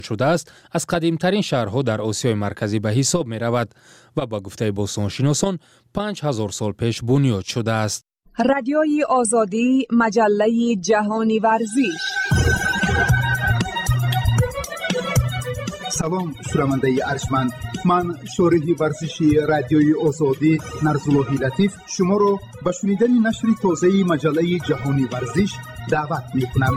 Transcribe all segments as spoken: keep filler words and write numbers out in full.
شده است از قدیمترین شهرها در آسیای مرکزی به حساب می رود و با گفته باستانشناسان پنج هزار سال پیش بنیاد شده است. رادیوی آزادی، مجله جهانی ورزش. سلام شنونده ارجمند، من شارح ورزشی رادیوی آزادی نرزاللهی لطیف شما را به شنیدن نشر تازه مجله جهانی ورزش دعوت می‌کنم.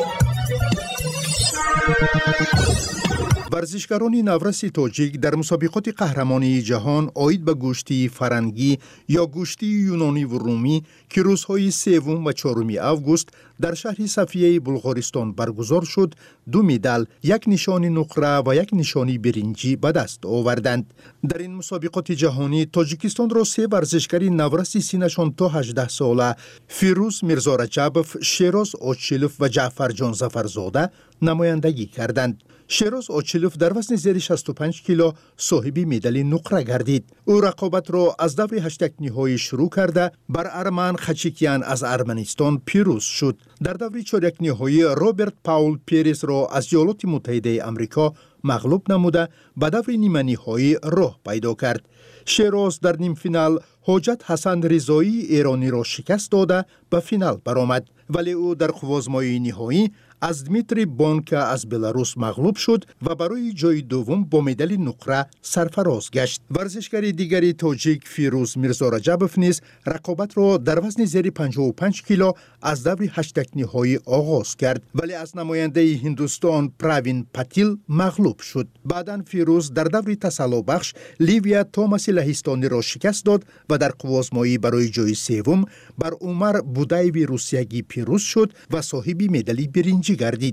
ورزشکاران نورس تاجیک در مسابقات قهرمانی جهان آید به گوشتی فرنگی یا گوشتی یونانی و رومی که روزهای سوم و چهارم آگوست در شهر صفیه بلغارستان برگزار شد، دو مدال، یک نشانی نقره و یک نشانی برنجی به دست آوردند. در این مسابقات جهانی تاجیکستان را سه ورزشکار نورس سنشان تا هجده ساله فیروز میرزا رجبوف، شیراز آچیلوف و جعفر جان ظفرزاده نمایندگی کردند. شیراز آچیلوف در وزن زیر شصت و پنج کیلو صاحب مدال نقره گردید. او رقابت را از دور هشتگ نهایی شروع کرده بر ارمن خچیکیان از ارمنستان پیروز شد. در دور چهارک نهایی روبرت پاول پیرز را از ایالات متحده آمریکا مغلوب نموده به دور نیمه نهایی راه پیدا کرد. شیراز در نیم فینال حجت حسن رضایی ایرانی را شکست داده به فینال برآمد، ولی او در قوازمای نهایی از دمیتری بانکا از بلاروس مغلوب شد و برای جای دوم با مدال نقره سرفراز گشت. ورزشکار دیگری تاجیک فیروز میرزا رجبوف نیز رقابت را در وزن زیر پنجاه و پنج کیلو از دور هشتگ نهایی آغاز کرد، ولی از نماینده هندوستان پراوین پاتیل مغلوب شد. بعداً فیروز در دور تسلا بخش لیویا توماس لهستانی را شکست داد و در قوازمایی برای جای سوم بر عمر بودایوی روسیایی پیروز شد و صاحب مدال برنجی گردید.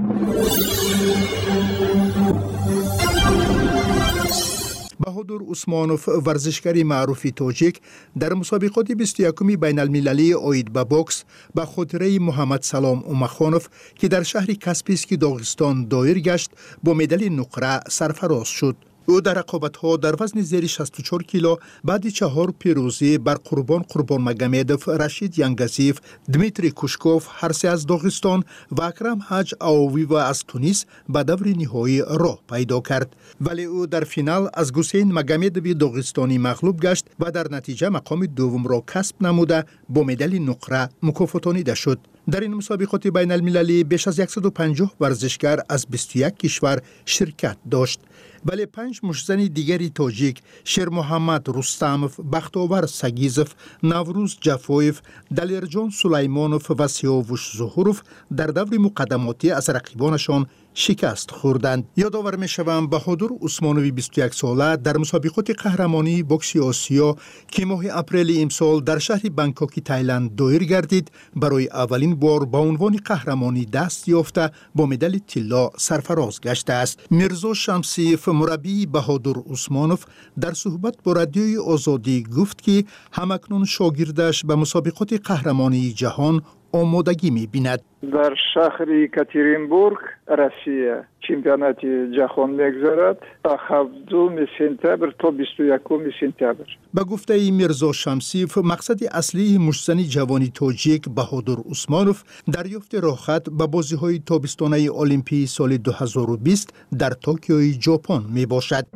بهادر عثمانوف ورزشکار معروف تاجیک در مسابقات بیست و یکم بین المللی آید به بوکس به خاطره محمد سلام اومخانوف که در شهر کاسپیسکی داغستان دایر گشت با مدال نقره سرفراز شد. او در رقابت‌ها در وزن زیر شصت و چهار کیلو بعد چهار پیروزی بر قربان قربان مگمدوف، رشید ینگزیف، دمیتری کوشکوف هر سه از داغستان و اکرم حج آوی و از تونس به دور نهایی راه پیدا کرد، ولی او در فینال از حسین مگمدوی داغستانی مغلوب گشت و در نتیجه مقام دوم را کسب نموده با مدال نقره مکافاتانیده شد. در این مسابقات بین المللی بیش از صد و پنجاه ورزشکار از بیست و یک کشور شرکت داشت، ولی پنج مشزن دیگری تاجیک شیر محمد رستموف، بختاور سگیزوف، نوروز جفویف، دلیرجان سلیمانوف و سیاوش ظهوروف در دور مقدماتی از رقیبانشان شکست خوردند. یادآور می‌شوم بهادر عثمانوی بیست و یک ساله در مسابقات قهرمانی بوکس آسیا که ماه اپریل امسال در شهر بانکوک تایلند دایر گردید برای اولین بار با عنوان قهرمانی دست یافته با مدال طلا سرفراز گشته است. میرزا شمسیف مربی بهادر عثمانوف در صحبت با رادیوی آزادی گفت که همکنون شاگردش به مسابقات قهرمانی جهان آمادگی می‌بیند. در شهر یکاترینبورگ روسیه چمپیونات جهان می‌گذرد تا هفتم سپتامبر تا بیست و یکم سپتامبر. به گفته میرزا شمسیف مقصد اصلی مشزن جوانی تاجیک بهادر عثمانوف دریافت راهخط به بازی‌های تابستانه المپی سال دو هزار و بیست در توکیو ژاپن میباشد.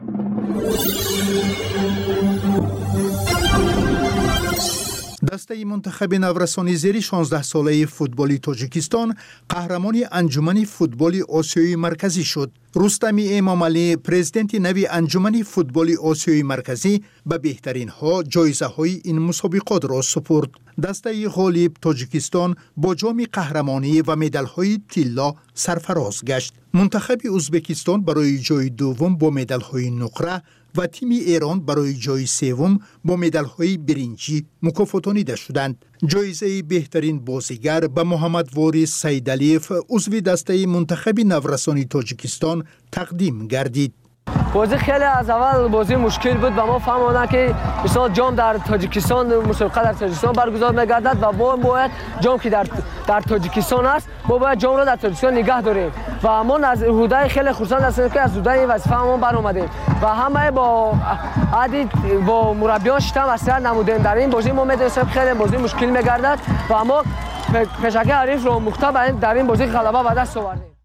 دسته منتخب نورسان زیر شانزده ساله فوتبال تاجیکستان قهرمان انجمن فوتبال آسیای مرکزی شد. رستم امامعلی پرزیدنت نوی انجمن فوتبال آسیای مرکزی به بهترین ها جایزه های این مسابقات را سپرد. دسته غالب تاجیکستان با جام قهرمانی و مدال های طلا سرفراز گشت. منتخب ازبکستان برای جای دوم با مدال های نقره و تیم ایران برای جای سوم با مدال های برنجی مکافاتانیده شدند. جایزه بهترین بازیگر به محمد وارث سیدعلیف عضو دسته منتخب نورسان تاجیکستان تقدیم گردید. بازی خیلی از اول بازی مشکل بود و ما فهمیدیم که مثلا جام در تاجیکستان مسابقه در تاجیکستان برگزار می‌گردد و ما باید جام که در در تاجیکستان است ما باید جام را در تاجیکستان نگه داریم و ما از حدای خیلی خرسند هستیم که از حدای وظیفه‌مون برآمدیم و همه با عدید با مربیان شتم اثر نمودیم. در این بازی ما می‌دونیم خیلی بازی مشکل می‌گردد و ما پیشگاه حریف رو مختبر در این بازی غلبه به دست آوردیم.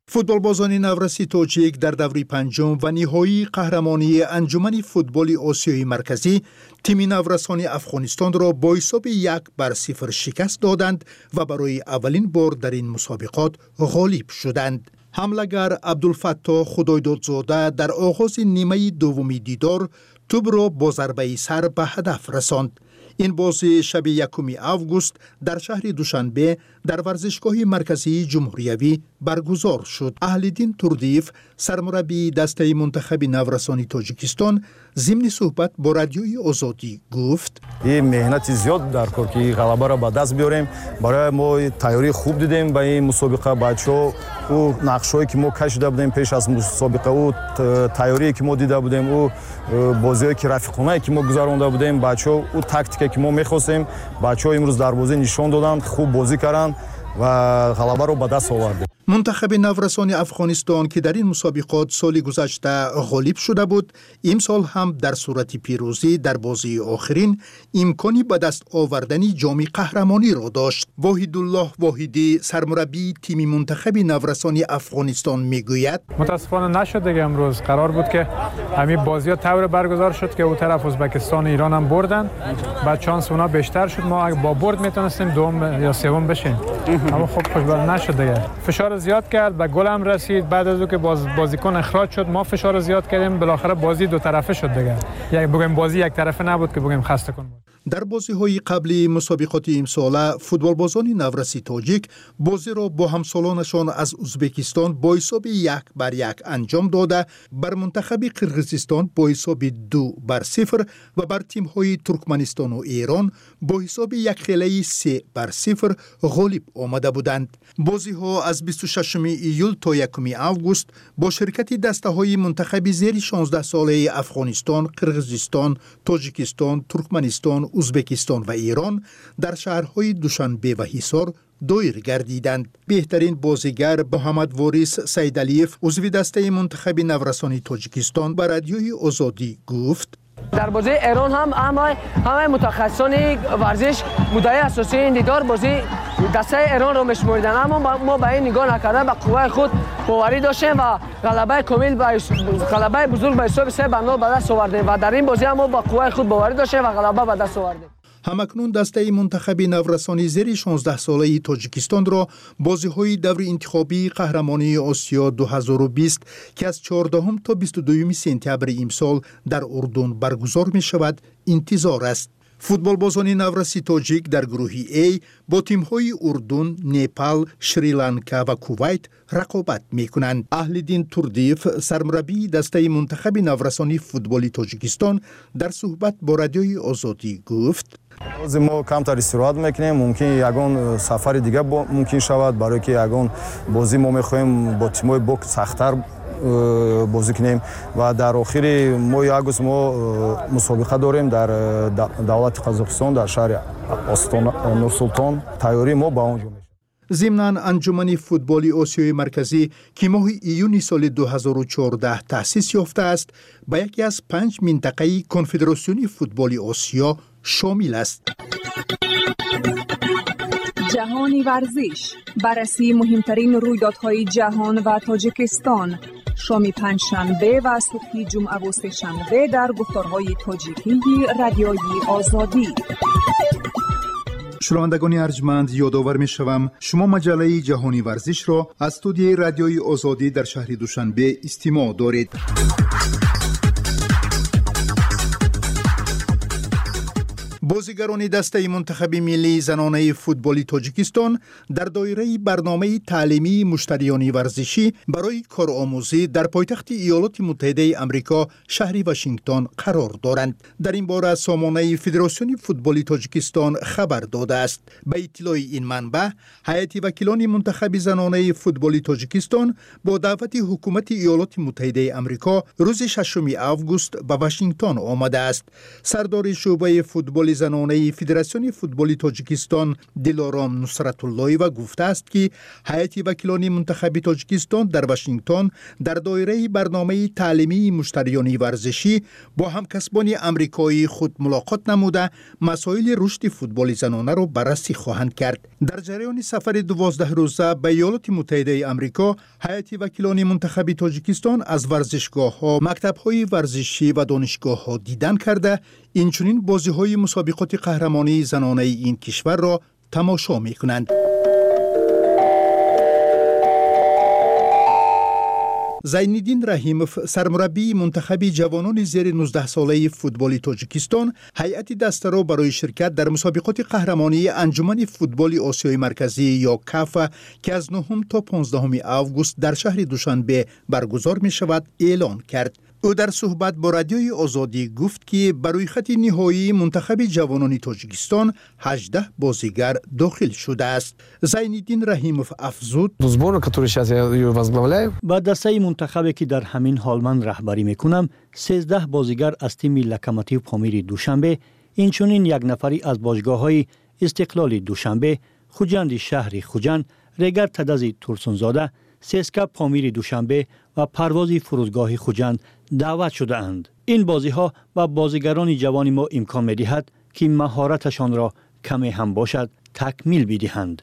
فوتبالبازان نورسی تاجیک در دوره پنجم و نهایی قهرمانی انجمن فوتبال آسیای مرکزی تیم نورسان افغانستان را با حساب یک بر صفر شکست دادند و برای اولین بار در این مسابقات غالب شدند. حمله‌گر عبدالفتاح خدایدادزاده در آغاز نیمه دومی دیدار توپ را با ضربه سر به هدف رساند. این بازی شب یکم آگوست در شهر دوشنبه در ورزشگاه مرکزی جمهوریوی برگزار شد. اهل‌دین تردیف سرمربی دسته منتخب نورسان تاجیکستان ضمن صحبت با رادیوی آزادی گفت: این مهنت زیاد در کار که غلبه را به دست بیاریم. برای ما تیاری خوب دیدیم به این مسابقه. بچه‌ها او نقشه‌ای که ما کشیده بودیم پیش از مسابقه، او تیاری که ما دیده بودیم، او بازی‌هایی که رفیقانه که ما گذرانده بودیم، بچه‌ها او تاکتیکی که ما می‌خواستیم، بچه‌ها امروز در بازی نشان دادند، خوب بازی کردند و غلبه را به دست آوردیم. منتخب نورسان افغانستان که در این مسابقات سال گذشته غالب شده بود، امسال هم در صورت پیروزی در بازی آخرین امکانی به دست آوردن جام قهرمانی را داشت. واحدالله واحدی سرمربی تیم منتخب نورسان افغانستان میگوید: متاسفانه نشد دیگه. امروز قرار بود که همین بازی‌ها طور برگزار شد که اون طرف ازبکستان ایران هم بردن، بعد چانس اونا بیشتر شد، ما با برد میتونستیم دوم یا سوم بشیم، اما خب خوشبختانه نشد دیگه. فشار زیاد کرد، به گل هم رسید. بعد از اینکه باز بازیکن اخراج شد ما فشار زیاد کردیم، بالاخره بازی دو طرفه شد دیگه. یک بگیم بازی یک طرفه نبود که بگیم خسته کن بود. در بازی‌های قبلی مسابقات امساله فوتبالبازان نورسی تاجیک بازی را با همسالانشان از ازبکستان با حساب یک بر یک انجام داده بر منتخب قرقیزستان با حساب دو بر صفر و بر تیم‌های ترکمنستان و ایران با حساب یک خیلی سه بر صفر غالب آمده بودند. بازی‌ها از بیست و ششم ایول تا یکم آگوست با شرکت دسته‌های منتخب زیر شانزده ساله افغانستان، قرقیزستان، تاجیکستان، ترکمنستان، ازبکستان و ایران در شهرهای دوشنبه و حصار دایر گردیدند. بهترین بازیگر محمد وارث سیدعلیف عضو دسته منتخب نورسان تاجیکستان به رادیوی آزادی گفت: در بازی ایران هم همه همه متخصصان ورزش مدعی اساسی این دیدار بازی دسته ایران رو میشمردن، اما ما به این نگاه نکردن، به قوه خود باوری داشتیم و غلبه کامل به غلبه بزرگ به حساب سه بر صفر به دست آوردیم و در این بازی هم ما با قوه خود باوری داشتیم و غلبه به دست آوردیم. همکنون دسته منتخب نورسان زیر شانزده ساله تاجیکستان را بازی‌های دور انتخابی قهرمانی آسیا دو هزار و بیست که از چهاردهم تا بیست و دوم سپتامبر امسال در اردن برگزار می شود انتظار است. فوتبالبازان نورسی تاجیک در گروه A با تیم‌های اردن، نپال، شریلانکا و کویت رقابت می‌کنند. اهل‌دین تردیف سرمربی دسته منتخب نورسانی فوتبالی تاجیکستان در صحبت با رادیوی آزادی گفت: از ما کمتر استراحت میکنیم، ممکن یگان سفر دیگه ممکن شود، برای که یگان بازی ما میخوایم با تیم‌های بوک سخت‌تر بازی کنیم و در آخر ماه آگوست ما مسابقه داریم در دولت قزاقستان در شهر آستان نورسلطان. تیاری ما با اونجا میشه. ضمناً انجمن فوتبالی آسیای مرکزی که ماه ایون سال دو هزار و چهارده تأسیس یافته است، به یکی از پنج منطقه کنفدراسیون فوتبالی آسیا شامل است. جهانی ورزش، بررسی مهمترین رویدادهای جهان و تاجیکستان، شام پنجشنبه و صبح جمعه و سه‌شنبه در گفتارهای تاجیکی رادیوی آزادی. شنوندگان ارجمند، یادآور می شوم شما مجله جهانی ورزش را از استودیوی رادیوی آزادی در شهر دوشنبه استماع دارید. بازیگران دسته منتخب ملی زنانه فوتبالی تاجیکستان در دایره برنامه تعلیمی مشتریان ورزشی برای کارآموزی در پایتخت ایالات متحده آمریکا شهر واشنگتن قرار دارند. در این باره سامانه فدراسیون فوتبالی تاجیکستان خبر داده است. به اطلاع این منبع، هیئت وکیلان منتخب زنانه فوتبالی تاجیکستان با دعوت حکومت ایالات متحده آمریکا روز ششم آگوست به واشنگتن آمده است. سردار شعبه فوتبال زنانه فدراسیون فوتبال تاجیکستان دلارام نصرت‌اللهیوا گفته است که هیئت وکیلان منتخب تاجیکستان در واشنگتن در دایره برنامه تعلیمی مشتریان ورزشی با همکسبان آمریکایی خود ملاقات نموده مسائل رشد فوتبال زنانه را بررسی خواهند کرد. در جریان سفر دوازده روزه به ایالات متحده آمریکا، هیئت وکیلان منتخب تاجیکستان از ورزشگاه‌ها، مکتب‌های ورزشی و دانشگاه‌ها دیدن کرده، اینچنین بازی‌های مسابقات قهرمانی زنانه این کشور را تماشا می‌کنند. زینالدین رحیموف، سرمربی منتخب جوانان زیر نوزده ساله فوتبال تاجیکستان، هیئت دسته را برای شرکت در مسابقات قهرمانی انجمن فوتبال آسیای مرکزی یا کاف که از نهم تا پانزدهم آگوست در شهر دوشنبه برگزار می شود اعلان کرد. او در صحبت با رادیوی آزادی گفت که برای خط نهایی منتخب جوانان تاجیکستان هجده بازیگر داخل شده است. زینالدین رحیموف افزود: با دسته منتخبی که در همین حال من رهبری میکنم، سیزده بازیگر از تیم لوکوموتیو پامیر دوشنبه، اینچنین یک نفری از باشگاه‌های استقلال دوشنبه، خوجند شهر خوجند، رگر تدزی ترسونزاده، سیسکا پامیر دوشنبه و پرواز فرودگاه خوجند دعوت شده اند. این بازی ها و بازیگران جوان ما امکان می دهد که مهارتشان را کمی هم باشد تکمیل بدهند.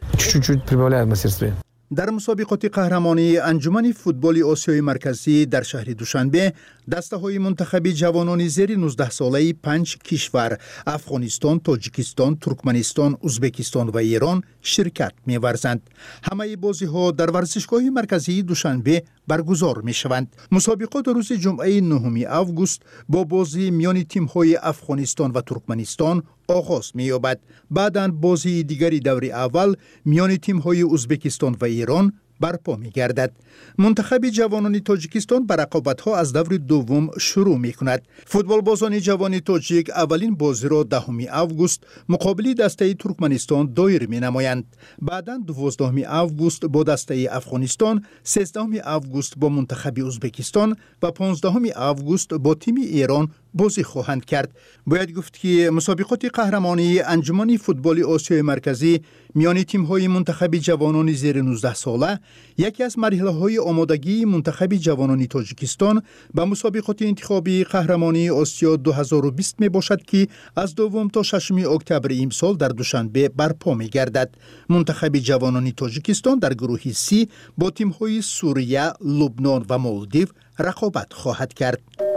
در مسابقات قهرمانی انجمن فوتبال آسیای مرکزی در شهر دوشنبه، دسته های منتخب جوانان زیر نوزده ساله پنج کشور افغانستان، تاجیکستان، ترکمنستان، ازبکستان و ایران شرکت می ورزند. همه بازی ها در ورزشگاه مرکزی دوشنبه برگزار می شوند. مسابقات روز جمعه نهم آگوست با بازی میان تیم های افغانستان و ترکمنستان آغاز می یابد. بعداً بازی دیگری دور اول میان تیم های ازبکستان و ایران برپا می گردد. منتخب جوانان تاجیکستان به رقابت‌ها از دور دوم شروع می کند. فوتبال بازان جوان تاجیک اولین بازی را دهم آگوست مقابل دسته ترکمنستان دایر می نمایند. بعداً دوازدهم آگوست با دسته افغانستان، سیزدهم آگوست با منتخب ازبکستان و پانزدهم آگوست با تیم ایران بازی خواهند کرد. باید گفت که مسابقات قهرمانی انجمن فوتبال آسیای مرکزی میان تیم‌های منتخب جوانان زیر نوزده ساله یکی از مرحله‌های آمادگی منتخب جوانان تاجیکستان به مسابقات انتخابی قهرمانی آسیا دو هزار و بیست می باشد که از دوم تا ششم اکتبر امسال در دوشنبه برپا می گردد. منتخب جوانان تاجیکستان در گروه سی با تیم‌های سوریه، لبنان و مالدیو رقابت خواهد کرد.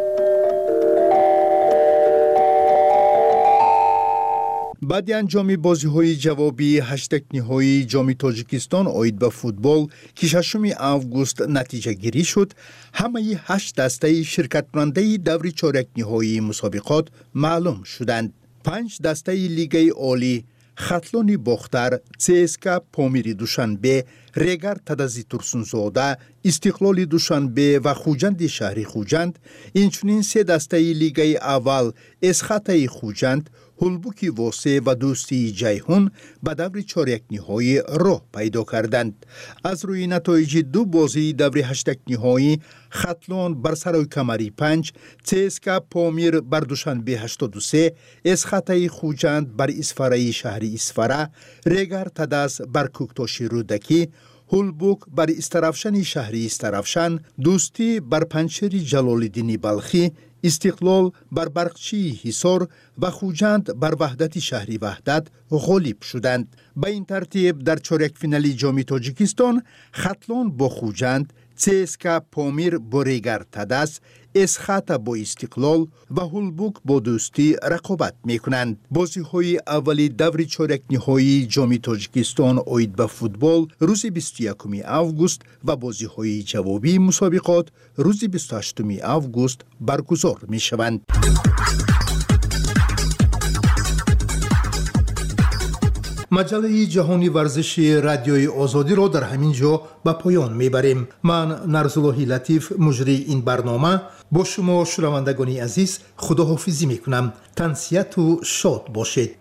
بعد انجام بازی‌های جوابی هشتگ نهایی جام تاجیکستان آید به فوتبال که ششم آگوست نتیجه گیری شد، همه هشت دسته شرکت کننده دور چهارک نهایی مسابقات معلوم شدند. پنج دسته لیگ عالی، خطلان باختر، سیسکا پامیر دوشنبه، رگر تدزی ترسونزاده، استقلال دوشنبه و خوجند شهر خوجند، اینچنین سه دسته لیگ اول اسخطه خوجند، هلبوکی واسه و دوستی جیهون به دور چهارک نهایی راه پیدا کردند. از روی نتایج دو بازی دور هشتگ نهایی، خطلان بر سرای کمری پنج، سیسکا پامیر بر دوشنبه هشتاد و سه، اسخطه خوجند بر اسفره شهر اسفره، رگر تدز بر کوکتاش رودکی، هلبوک بر استرافشن شهر استرافشن، دوستی بر پنچر جلالالدین بلخی، استقلال بر برقچی حصار و خوجند بر وحدت شهری وحدت غالب شدند. به این ترتیب در چهارک فینالی جام تاجیکستان، خطلان با خوجند، سیسکا پامیر با رگر تدس، اسخطه با استقلال و هلبوک با دوستی رقابت می کنند. بازی های اولی دور چهارک نهایی جام تاجیکستان آید به فوتبال روز بیست و یکم آگوست و بازی های جوابی مسابقات روز بیست و هشتم آگوست برگزار می شوند. مجله جهانی ورزش رادیوی آزادی را در همین جا به پایان میبریم. من نرزاللهی لطیف مجری این برنامه با شما شنوندگان عزیز خداحافظی میکنم. تنسیت و شاد باشید.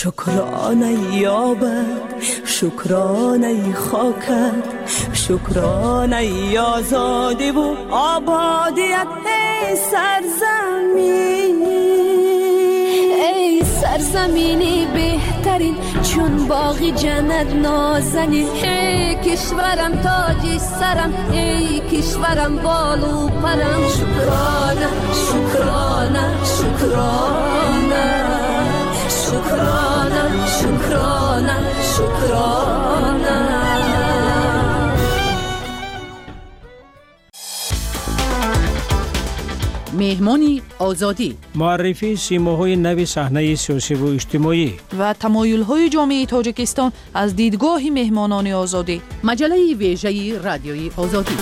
شکرانه یابد شکرانه خاکت شکرانه آزادی و آبادیت ای سرزمین ای سرزمینی بهترین چون باغی جنت نازنی ای کشورم تاجی سرم ای کشورم بالو پرم شکرانه شکرانه شکرانه شکرانه شکرانه شکرانه مهمانی آزادی معرفی سیماهای نو صحنه سیاسی و اجتماعی و تمایل‌های جامعه تاجیکستان از دیدگاه مهمانان آزادی مجله ویژه رادیوی آزادی.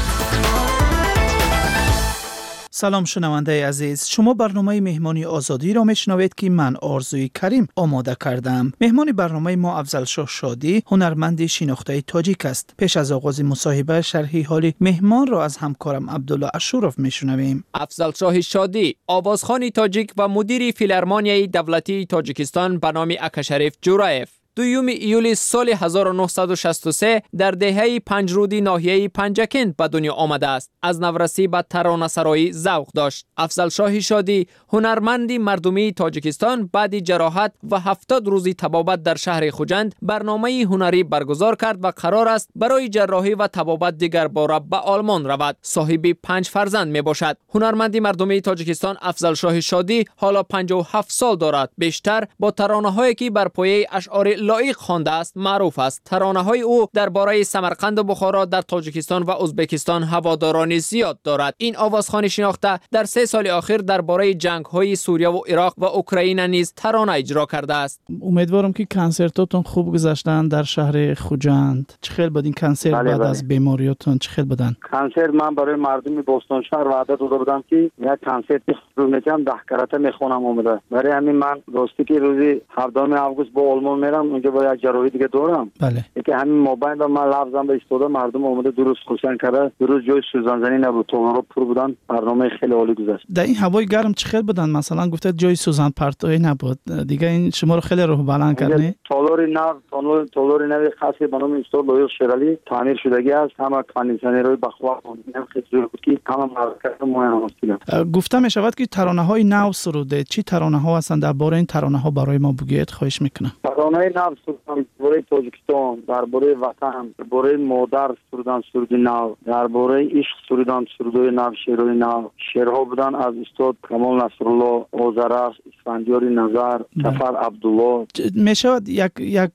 سلام شنونده عزیز، شما برنامه مهمانی آزادی را میشنوید که من آرزوی کریم آماده کردم. مهمان برنامه ما افضلشاه شادی هنرمند شناخته تاجیک است. پیش از آغاز مصاحبه شرحی حال مهمان را از همکارم عبدالله اشورف میشنویم. افضلشاه شادی آوازخوان تاجیک و مدیر فیلارمونیای دولتی تاجیکستان به نام اکاشریف جورایف دوم ایول سال هزار و نهصد و شصت و سه در دهه پنجرودی ناحیه پنجکند به دنیا آمده است. از نورسی به ترانه‌سرایی ذوق داشت. افضلشاه شادی هنرمندی مردمی تاجیکستان بعد جراحت و هفتاد روزی طبابت در شهر خوجند برنامه هنری برگزار کرد و قرار است برای جراحی و طبابت دیگر باره به آلمان رود. صاحب پنج فرزند می باشد. هنرمندی مردمی تاجیکستان افضلشاه شادی حالا پنجاه و هفت سال دارد. بیشتر با ترانه‌هایی که بر پایه اشعار لایق خوانده است معروف است. ترانه‌های او درباره سمرقند و بخارا در تاجیکستان و ازبکستان هواداران زیاد دارد. این آوازخوان شناخته در سه سال اخیر درباره جنگ‌های سوریه و عراق و اوکراین نیز ترانه اجرا کرده است. امیدوارم که کنسرتاتون خوب گذشتن در شهر خوجند. چه خیلی بود این کنسرت بله بعد بله. از بیماریاتون چه خیلی بودن؟ کنسرت من برای مردم بوستون شهر وعده داده بودم که یک کنسرت رو میکنم ده کرته میخونم اومده. برای همین من راستی که روزی هفتم آگوست با آلمان میرم اونجا با یک جراحی دیگه دارم. بله. که همین موبایل و من لفظم به استفاده مردم اومده درست خوشن کرده. درست جای سوزانزنی نبود. تو پر بودن. برنامه خیلی عالی گذشت. در این هوای گرم چه خیلی بودن؟ مثلا گفته جای سوزن پرتوی نبود. دیگه این شما رو خیلی روح بلند کرد نه؟ تالار نو تالار تالار نو خاصی به نام استاد لویل شرالی تعمیر شدگی است. همه کاندیشنرهای بخوا هم خیلی زور بود که همه مرکز مهم هستند. گفته می شود که ترانه‌های نو سروده. چی ترانه‌ها هستند؟ درباره این ترانه‌ها برای ما بگید خواهش میکنم. ترانه‌های نو سرودن درباره تاجیکستان، درباره وطن، درباره مادر سرودن سرود نو، درباره عشق سرودن سرودهای نو، شعرهای نو. شعرها بودن از استاد کمال نصرالله، آذرخش، اسفندیار نظر، جعفر عبدالله. می شود یک یک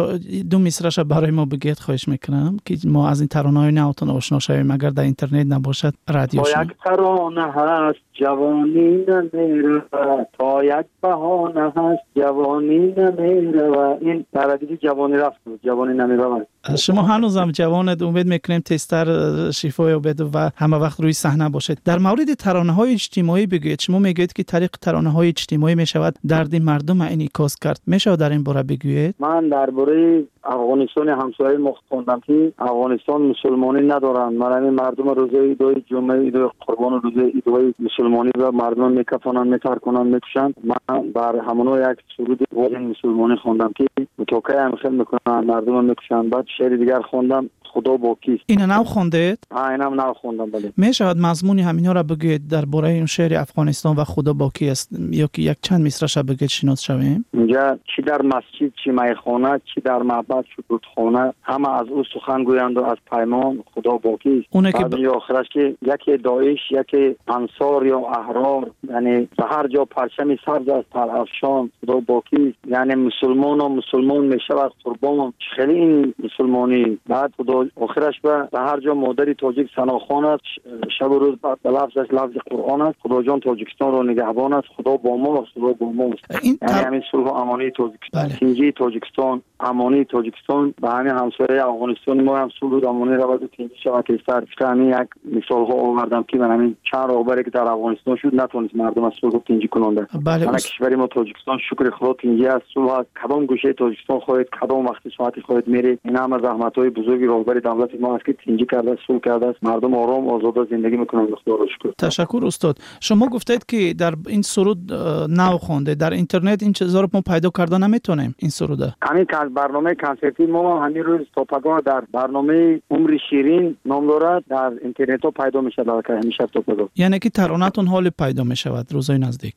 دو مصرعش برای ما بگید خواهش میکنم که ما از این ترانه‌های نوتون آشنا شویم اگر در اینترنت نباشد رادیو شما. تا یک ترانه هست جوانی نمیره، تا یک بهانه هست جوانی نمیره. این تردید جوانی رفت جوانی نمیره. شما هنوزم جوانید، امید میکنیم تستر شفای یابید و همه وقت روی صحنه باشید. در مورد ترانه‌های اجتماعی بگید. شما میگید که طریق ترانه‌های اجتماعی میشود درد مردم انعکاس کرد. میشه در این باره بگویید؟ من درباره افغانستان همسایه ما خوندم که افغانستان مسلمانی ندارند. من مردم روزه ایدای جمعه ایدای قربان روزه ایدای مسلمانی و مردم میکفنن میترکنن میکشن. من بر همونو یک سرود واقعی مسلمانی خوندم که توکای هم خیلی میکنن مردم میکشن. بعد شعر دیگر خوندم خدا با کیست. اینا نو خوندید؟ ها اینم نو خوندم. بله. میشود مضمون همینا را بگید درباره این شعر افغانستان و خدا با کی است یا که یک چند مصرعش بگید شناس شویم؟ اینجا چی در مسجد چی میخانه چی در معبد سجودخانه همه از او سخن گویند و از پیمان خدا با کی است. اون که ب... آخرش که یکی داعش یکی انصار یا احرار، یعنی به هر جا پرچم سبز از پرافشان خدا با کی است. یعنی مسلمان و مسلمان میشود قربان. خیلی این مسلمانی. بعد خدا آخرش به هر جا مادری تاجیک ثناخوان است، شب و روز به لفظش لفظ قرآن است. خدا جان تاجیکستان را نگهبان است. خدا با ما است. خدا با ما است. یعنی تر... همین صلح و امانی تاجیکستان، تنجی تاجیکستان، امانی تاجیکستان به همین همسایه افغانستان ما هم صلح و امانی را بود تنجی شود که سر همین یک مثال ها آوردم که من همین چند راهبری که در افغانستان شد نتونست مردم از صلح و تنجی کننده. بله. من کشور ما تاجیکستان شکر خدا تنجی است. صلح کدام گوشه تاجیکستان خواهد کدام وقت ساعتی خواهد میره. این همه زحمت‌های بزرگی را برابر دولت ما است که تینجی کرده، صلح کرده، مردم آرام آزاد زندگی میکنن. خدا رو شکر. تشکر استاد. شما گفتید که در این سرود نو خونده در اینترنت این چیزا رو ما پیدا کردن نمیتونیم. این سروده همین برنامه کنسرتی ما همین روز توپگاه در برنامه عمر شیرین نام دارد، در اینترنت ها پیدا میشه که همیشه توپگاه. یعنی که ترانه‌تون حال پیدا میشود روزای نزدیک.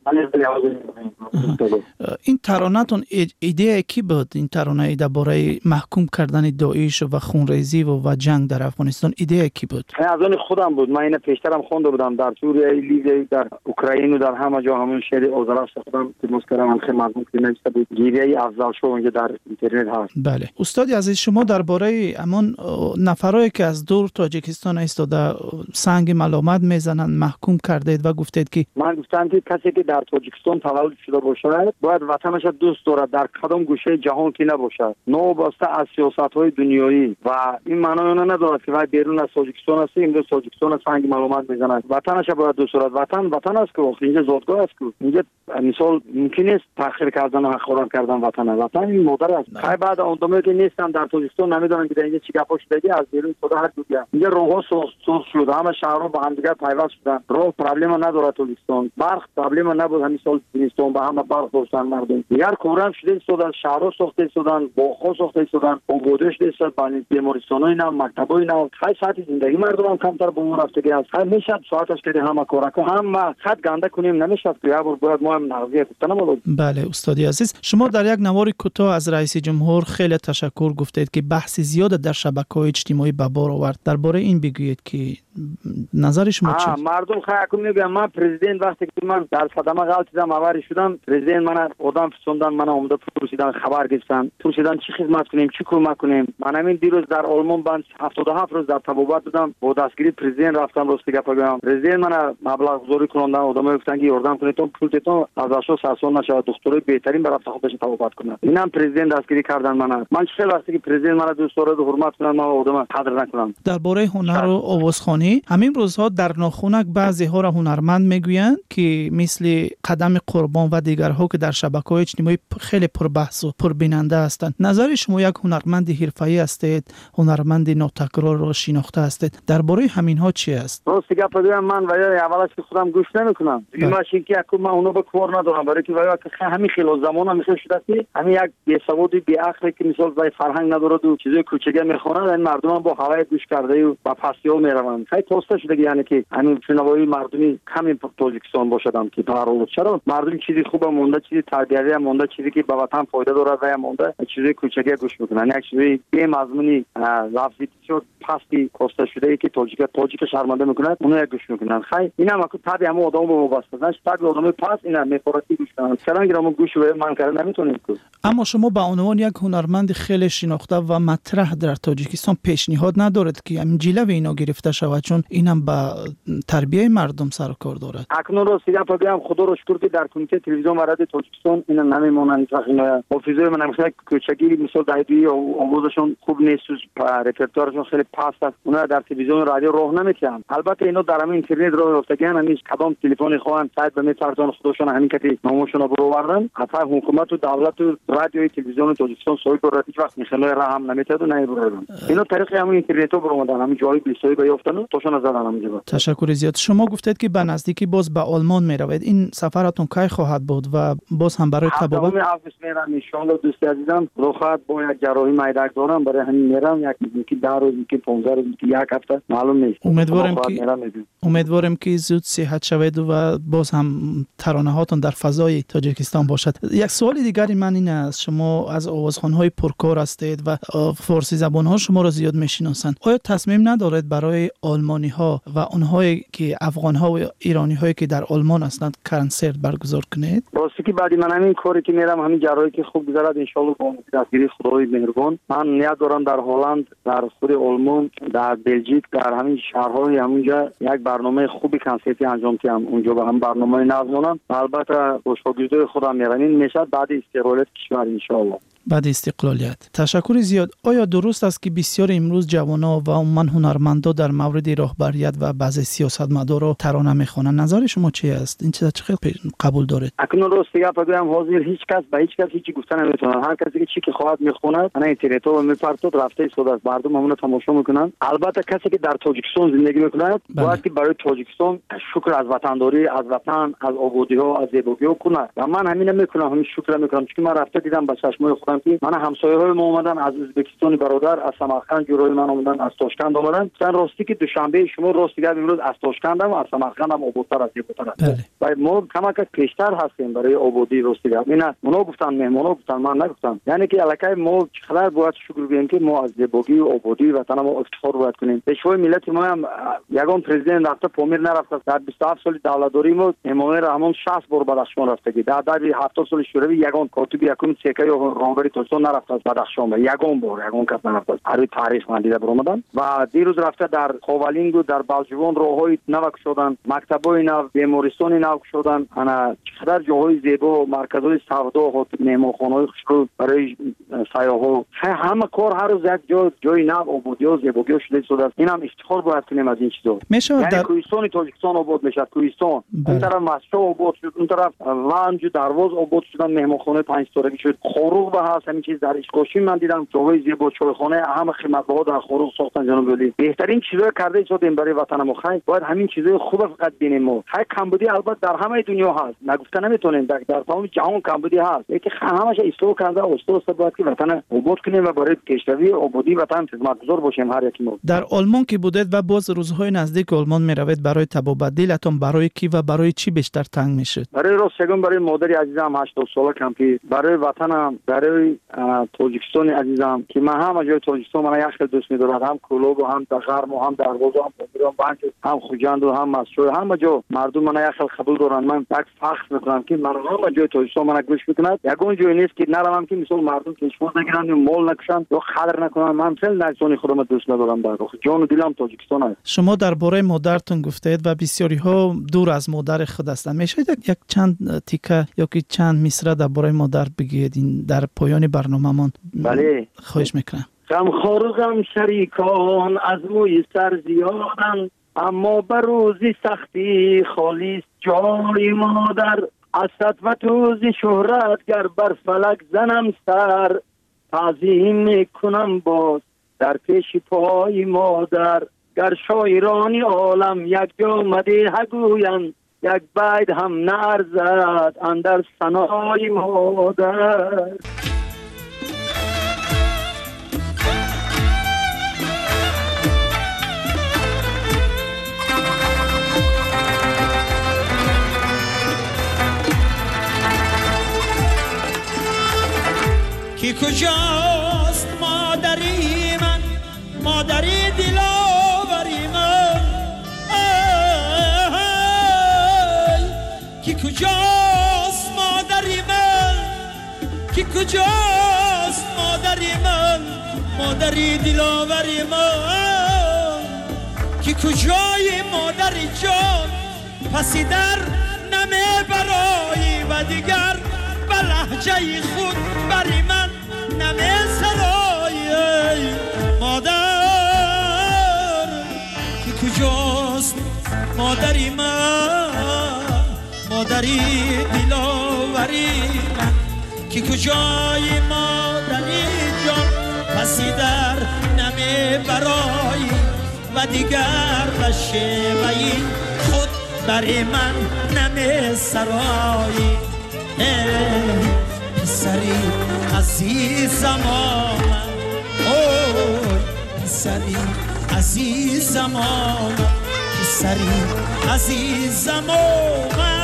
این ترانه‌تون ایده کی بود؟ این ترانه درباره محکوم کردن داعش و خونریزی و, و جنگ در افغانستان ایده کی بود؟ از آن خودم بود. من این پیشترم خونده بودم در سوریه، لیبی، در اوکراین و در همه جا همون شعر اوزراش خودم تماس کردم. خیلی مضمون که نوشته بود. گیریه افضل شو اونجا در اینترنت هست. بله. استاد عزیز، شما درباره همان نفرایی که از دور تاجیکستان ایستاده سنگ ملامت میزنن محکوم کردید و گفتید که من گفتم که کسی که در تاجیکستان تولد شده باشد باید وطنش دوست دارد، در کدام گوشه جهان که نباشد، نوابسته از سیاست‌های دنیایی. و این معنی اون ندارد که وای بیرون از تاجیکستان است امروز تاجیکستان سنگ ملامت میزنند. وطنش باید دوست دارد. وطن وطن است که اینجا زادگاه است که اینجا مثال ممکن است تأخیر کردن و حقارت کردن وطن. وطن این مادر است. خیلی بعد اون که نیستم در تاجیکستان نمیدونن که اینجا چی گپا شده از بیرون خدا هر دیگه. اینجا راهها سوخت شد، همه شهرها با هم دیگه پیوست شدن. راه پرابلم نداره تاجیکستان. برق پرابلم نبود، همین سال زمستون با هم برق داشتن مردم. دیگر کورم شده شدن، شهرها ساخته شدن، باغ‌ها ساخته شدن، آبادش شده، بانی بیمارستانای نو، مکتبای نو. خیلی ساعت زندگی مردم هم کمتر به اون رفتگی است. خیلی میشد ساعتش که همه کارا که هم خط گنده کنیم نمیشد که یا باید ما هم نقضیه گفتنم بود. بله استادی عزیز، شما در یک نوار کوتاه از رئیس جمهور خیلی تشکر گفتید که بحث زیاد در شبکه‌های اجتماعی به بار آورد. درباره این بگویید که نظر شما چیست؟ مردم خیلی میگن من پرزیدنت وقتی که من در صدمه غلط دیدم آوری شدم، پرزیدنت من آدم پسندن، من اومده پرسیدن خبر گرفتن، پرسیدن چی خدمت کنیم، چی کمک کنیم. من همین دیروز در آلمان بند هفتاد و هفت روز در تبابت بودم، با دستگیری پرزیدنت رفتم راست گپ بگم. پرزیدنت من مبلغ گذاری کردن، آدم‌ها گفتن که یاردم کنید تا پولتون از اشو سرسون نشه، دکترای بهترین برای خودش تبابت کنه. اینم پرزیدنت دستگیری کردن من. من چه وقتی که پرزیدنت من دوست داره و حرمت کنم، من آدم قدر نکنم. درباره هنر و آوازخوانی همین روزها در ناخونک بعضی ها را هنرمند میگویند که مثل قدم قربان و دیگرها که در شبکه‌های اجتماعی خیلی پربحث و پربیننده هستند. نظر شما یک هنرمند حرفه‌ای هستید، هنرمند ناتکرار را شناخته هستید، درباره همین ها چی است؟ راست گپ بگم من و یا اولش که خودم گوش نمیکنم. دیگه ماشین که من اونو به کار ندارم، برای که واقعا همین خیلی زمانه میشه شده که همین یک بی سوادی بی عقلی که مثال وای فرهنگ نداره و چیزای کوچیکه میخونه، این مردم با هوای گوش کرده و با پسیو میروند. خیلی توسته شده یعنی که همین شنوایی مردمی کمی تاجیکستان باشدم که در حال چرا مردم چیزی خوبه مونده، چیزی تربیتی مونده، چیزی که به وطن فایده داره و مونده، چیزی کوچیکه گوش میکنن. یک چیزی بی مضمونی لفظی شد پستی کوسته شده ای که تاجیک تاجیک شرمنده میکنه اونو گوش میکنن. خیلی اینم اكو طبیعی همه آدم رو وابسته نش طبیعی آدم پاس اینا میپراتی گوش کنن. چرا گرامو گوش به من کردن نمیتونید که. اما شما به عنوان یک هنرمند خیلی شناخته و مطرح در تاجیکستان پیشنهاد ندارد که همین جلوه اینا گرفته شود، چون اینم به تربیت مردم سر و کار دارد. اکنون رو سیگا بگم خدا رو شکر که در کمیته تلویزیون و رادیو تاجیکستان اینا نمیمونن. اینا حافظه من مثلا کوچگی مثلا دایدی و آموزشون خوب نیست، رپرتوارشون خیلی پست است، اونا در تلویزیون و رادیو راه نمیتونن. البته اینا در همین اینترنت راه افتادن، همیش کدام تلفن خواهن سایت به میفرزان خودشون همین که نامشون رو بروردن. حتی حکومت و دولت و رادیو تلویزیون تاجیکستان سوی رو هیچ وقت میخنه راه هم نمیتاد و نه بروردن. اینا طریق همین اینترنت رو بروردن، همین جایی بیسوی بیافتن توشون زدن همینجا. تشکر زیاد. شما گفتید که به نزدیکی باز به آلمان میروید. این سفرتون کی خواهد بود و باز هم برای تبابت؟ همین آگوست میرم ان شاء الله. دوست عزیزم روخات با یک جراحی میدک دارم، برای همین میرم. یک یکی ده روز یکی پانزده روز یک هفته معلوم نیست. امیدوارم که امیدوارم که زود صحت شوید و باز هم ترانه هاتون در فضای تاجیکستان باشد. یک سوال دیگری من این است، شما از آوازخوان‌های پرکار هستید و فارسی زبان‌ها شما را زیاد میشناسند. آیا تصمیم ندارید برای آلمانی‌ها و اونهایی که افغان‌ها و ایرانی‌هایی که در آلمان هستند کنسرت برگزار کنید؟ راستی که بعد من همین کاری که میرم، همین جراحی که خوب گذرد ان شاء الله با دستگیری خدای مهربان، من نیت دارم در هلند، در خود آلمان، در بلژیک، در همین شهرهای همونجا یک برنامه خوبی کنسرتی انجام کنم. اونجا با هم برنامه نظمونم. البته خوشحالی‌های خودم میرم. این میشه بعد استقلال کشور ان شاء الله. بعد استقلالیت. تشکر زیاد. آیا درست است که بسیار امروز جوانان و عموما هنرمندا در مورد راهبریت و بعضی سیاستمدارا ترانه میخوانند؟ نظر شما چی است؟ این چیزا چه قبول دارید؟ اکنون راست دیگه بگم حاضر هیچ کس به هیچ کس هیچ گفتن نمیتونه. هر کسی که چی که خواهد میخواند انا اینترنت رو میپرتد رفته شده مردم همون تماشا میکنن. البته کسی که در تاجیکستان زندگی میکنه باید که برای تاجیکستان شکر از وطنداری، از وطن، از آبادی ها، از زیبایی ها کنه و من همین میکنم، همین شکر میکنم. چون من رفته دیدم با چشمای خودم که من همسایه های ما اومدن از ازبکستان برادر، از سمرقند جورای من اومدن، از تاشکند اومدن. مثلا راستی که دوشنبه شما راست دیگه امروز از تاشکند هم از سمرقند هم آبادتر از زیباتر است. و ما کمک پیشتر هستیم برای آبادی راستی دیگه. اینا اونا گفتن، مهمونا گفتن، من نگفتم. یعنی که الکی ما چقدر باید شکر بگیم که ما از زیبایی و آبادی وطن ما افتخار باید کنیم. پیشوای ملت ما هم یگان پرزیدنت رفته پامیر نرفته. در بیست و هفت سال دولتداری ما امام رحمان شصت بار بدخشان رفته. در در هفتاد سال شوروی یگان کاتب یکم سکه یا راهبری تاجیکستان نرفته از بدخشان. یگان بار یگان کس نرفته. هر تاریخ من دیده برآمدن و دیروز رفته در خاولینگ و در بلجوان راههای نو شدن، مکتبای نو، بیمارستان نو شدن. انا چقدر جاهای زیبا، مرکزهای سودا و مهمانخانه‌های خوشرو برای سیاحا. همه کار هر روز یک جا جای نو آبادی و زیبایی شده شده است. اینم افتخار باید کنیم از این چیزا. یعنی در... کوهستان تاجیکستان آباد میشه. کوهستان این طرف مسجد آباد شد، اون طرف ونج و درواز آباد شدن، مهمانخانه پنج ستارگی شد. خروق به هست همین چیز در اشکاشی من دیدم جاهای زیبا، چایخانه، همه خدمت‌ها در خروق ساختن. جناب ولی بهترین چیزا کرده شدیم برای وطن ما. خیر باید همین چیزای خوب فقط ببینیم. ما هر کمبودی البته در همه دنیا هست، نگفته نمیتونیم، در, در تمام جهان کمبودی هست، یکی همش اصلاح کرده اصلاح باید که وطن آباد کنیم و برای پیشروی آبادی وطن خدمتگزار باشیم هر یکی ما. در آلمان که بودید و باز روزهای نزدیک آلمان میروید، برای تبابت دلتون برای کی و برای چی بیشتر تنگ میشد؟ برای راستگون برای مادری عزیزم هشتاد ساله کمپی، برای وطنم، برای تاجیکستان عزیزم که من هم جای تاجیکستان من یک خیلی دوست می‌دارم، هم کلوب و هم دغرم و هم درواز و هم پامیران بانک، هم خوجند و هم مسجد، همه جا مردم من یک خیلی قبول دارن. من یک فخر میکنم که من هم جای تاجیکستان من گوش میکنم. یگون جای نیست که نرم که مثلا مردم کشمون نگیرن و مال نکشن یا خلر نکنن. من خیلی نجسانی خودم دوست ندارم. در واقع جان و دلم تاجیکستان است. شما درباره مادرتون گفتید و بسیاری ها دور از مادر خود هستند. میشه یک چند تیکه یا که چند مصرع درباره مادر بگید در پایان برنامه‌مان؟ بله خواهش میکنم. غمخوار و غم شریکان از موی سر زیادن، اما بر روزی سختی خالیست جای مادر. از و توزی شهرت گر بر فلک زنم سر، تعظیم میکنم باز در پیش پای مادر. گر شاعرانی عالم یک جا مدیح گویند، یک بیت هم نرزد اندر ثنای مادر. کی کجاست مادری من، مادری دلاوری من؟ کی کجاست مادری من، کی کجاست مادری من، مادری دلاوری من؟ کی کجای مادری جان، پسی در نمی برایی و دیگر به لحجه خود بری من نمی سرایی. مادر کی کجاست مادری من، مادری دلاوری من؟ کی کجای مادری جان، پسی در نمی برایی و دیگر به شیوهی خود بری من نمی سرایی. پسری عزیزم آمد، اوی پسری عزیزم آمد، پسری عزیزم آمد.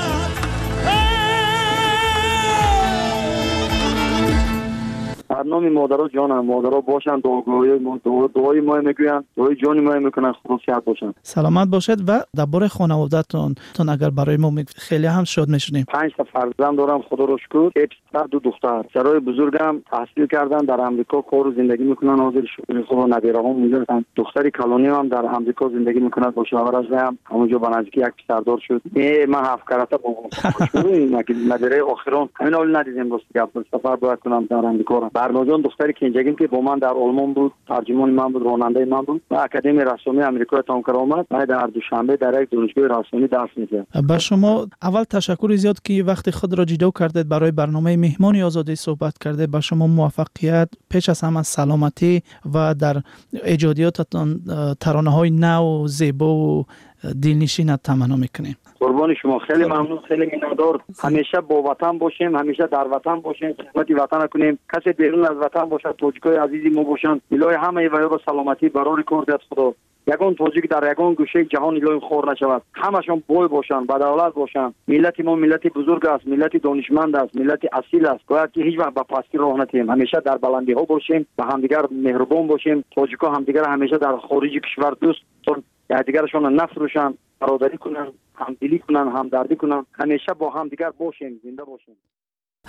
برنامه مادرها جانم، مادرها باشن، دعای ما دعای ما میگوین، دعای جان ما میکنن، خدا صحت باشن، سلامت باشید. و درباره خانواده‌تون تون اگر برای ما خیلی هم شاد میشونیم. پنج تا فرزند دارم خدا رو شکر، یک پسر دو دختر. پسرای بزرگم تحصیل کردن در امریکا، کار و زندگی میکنن، حاضر شکر خدا. نبیره‌ها اونجا هستن. دختری کلانی هم در امریکا زندگی میکنه، با شوهرش هم همونجا با نزدیکی یک پسردار شد. من هفت کرته با نبیره آخران همین اول ندیدیم، راست گپ سفر باید کنم در امریکا. نوناجان دختری کنجگیم که با من در آلمان بود، ترجمان من بود، راننده من بود و اکادمی رسمی آمریکا تام کرامت. من در دوشنبه در یک دانشگاه رسمی درس می‌دهم. با شما اول تشکر زیاد که وقت خود را جدا کردید برای برنامه مهمانی آزادی صحبت کرده. با شما موفقیت، پیش از همه سلامتی و در ایجادیاتتان ترانه‌های نو و زیبا و دلنشین تمنا میکنیم. قربان شما، خیلی ممنون، خیلی مینادار. همیشه با وطن باشیم، همیشه در وطن باشیم، خدمت وطن کنیم. کسی بیرون از وطن باشد، توجیکای عزیزی ما باشند. الهی همه و با سلامتی برای کردت خدا. یگان توجیک در یگان گوشه جهان الهی خور نشود. همشون بوی باشند، بدولت باشند. ملت ما ملت بزرگ است، ملت دانشمند است، ملت اصیل است. باید که هیچ وقت به پستی راه نتیم. همیشه در بلندی ها باشیم، به همدیگر مهربان باشیم. توجیکا همدیگر همیشه در خارج کشور دوست یا دیگرشون نفروشن، برادری کنن، همدلی کنن، همدردی کنن. همیشه با هم دیگر باشیم، زنده باشیم.